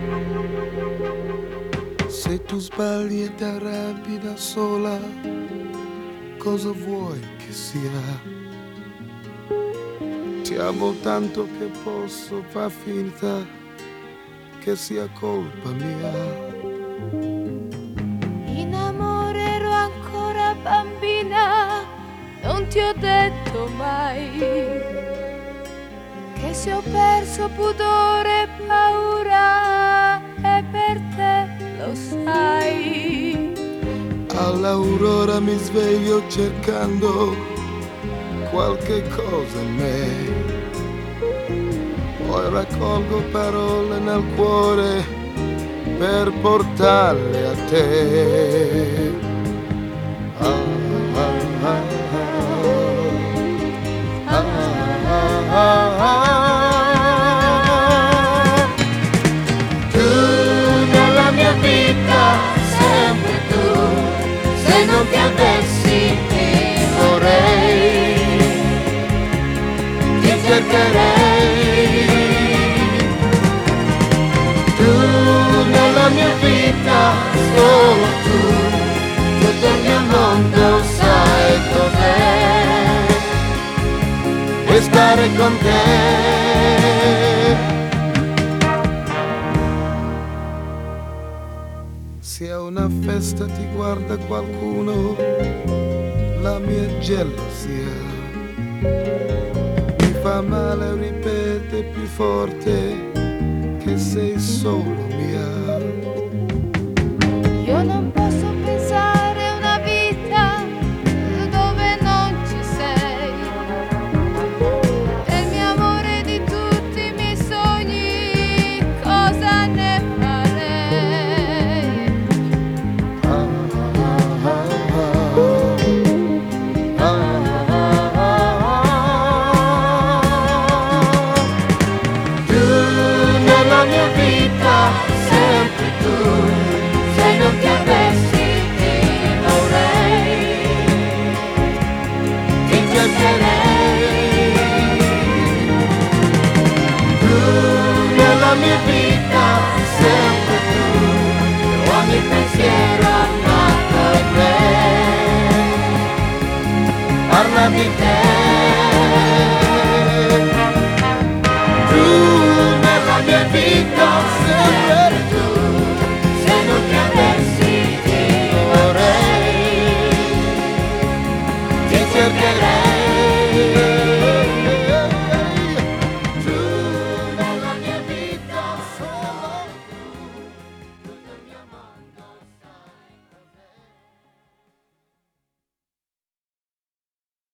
Se tu sbagli e ti arrabbi da sola, cosa vuoi che sia? Ti amo tanto che posso far finta che sia colpa mia. In amore ero ancora bambina, non ti ho detto mai che se ho perso pudore e paura è per te, lo sai. All'aurora mi sveglio cercando qualche cosa in me, poi raccolgo parole nel cuore per portarle a te. Ah, ah, ah, ah, ah, ah, ah. Tu nella mia vita, sempre tu, se non ti avessi ti vorrei, ti cercherei. Tu nella mia vita, solo tu, tutto il mio mondo sai dov'è, e stare con te. Se a una festa ti guarda qualcuno, la mia gelosia mi fa male, ripete più forte che sei solo mia. Io non posso pensare a una vita dove non ci sei. Del mio amore, di tutti i miei sogni, cosa ne farei? Ah, ah, ah, ah, ah, ah. Tu nella mia vita, sempre tu, se non ti avessi ti vorrei, ti cercherei. Tu nella mia vita, sempre tu, per ogni pensiero nato in me, parla di te.